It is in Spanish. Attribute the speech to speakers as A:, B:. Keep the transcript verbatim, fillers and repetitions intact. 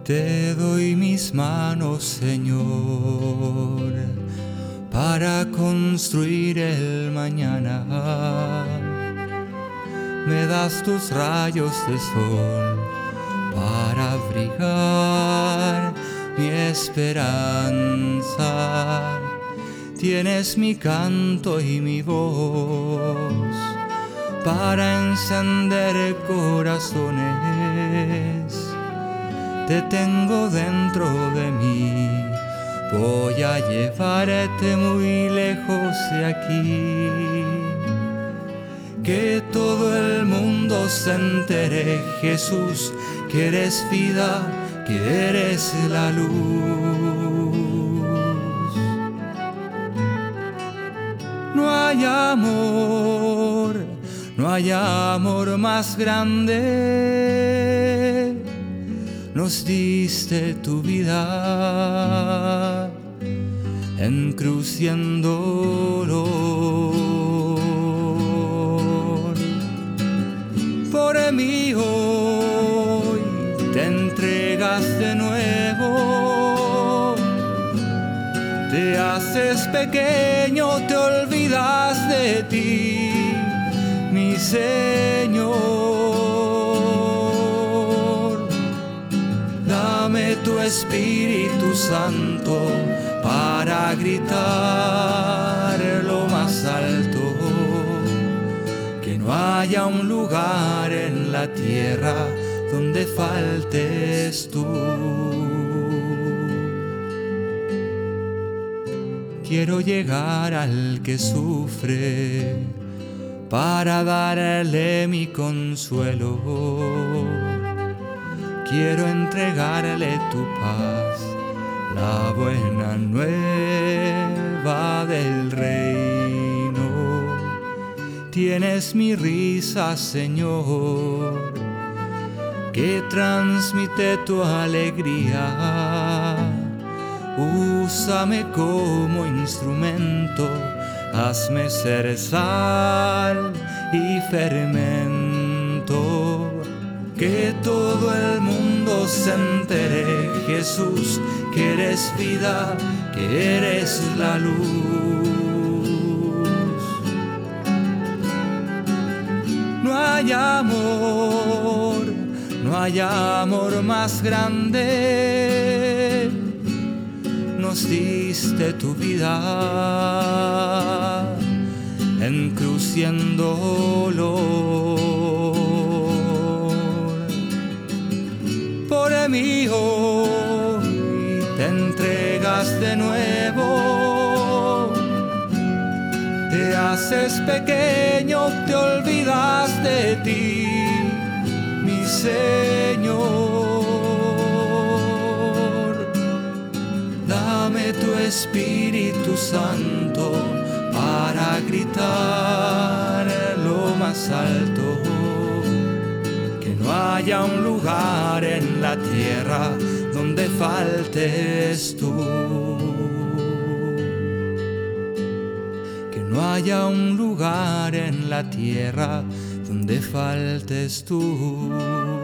A: Te doy mis manos, Señor, para construir el mañana. Me das tus rayos de sol para abrigar mi esperanza. Tienes mi canto y mi voz para encender corazones. Te tengo dentro de mí, voy a llevarte muy lejos de aquí. Que todo el mundo se entere, Jesús, que eres vida, que eres la luz. No hay amor, no hay amor más grande. Nos diste tu vida en cruz y en dolor. Por mí hoy te entregas de nuevo. Te haces pequeño, te olvidas de ti, mi Señor. Dame tu Espíritu Santo para gritar lo más alto, que no haya un lugar en la tierra donde faltes tú. Quiero llegar al que sufre para darle mi consuelo. Quiero entregarle tu paz, la buena nueva del reino. Tienes mi risa, Señor, que transmite tu alegría. Úsame como instrumento, hazme ser sal y fermento. Que todo el mundo se entere, Jesús, que eres vida, que eres la luz. No hay amor, no hay amor más grande. Nos diste tu vida en cruz y en dolor. Por mí hoy te entregas de nuevo. Te haces pequeño, te olvidas de ti, mi Señor. Dame tu Espíritu Santo para gritar lo más alto, que no haya un lugar en la tierra donde faltes tú. Que no haya un lugar en la tierra donde faltes tú.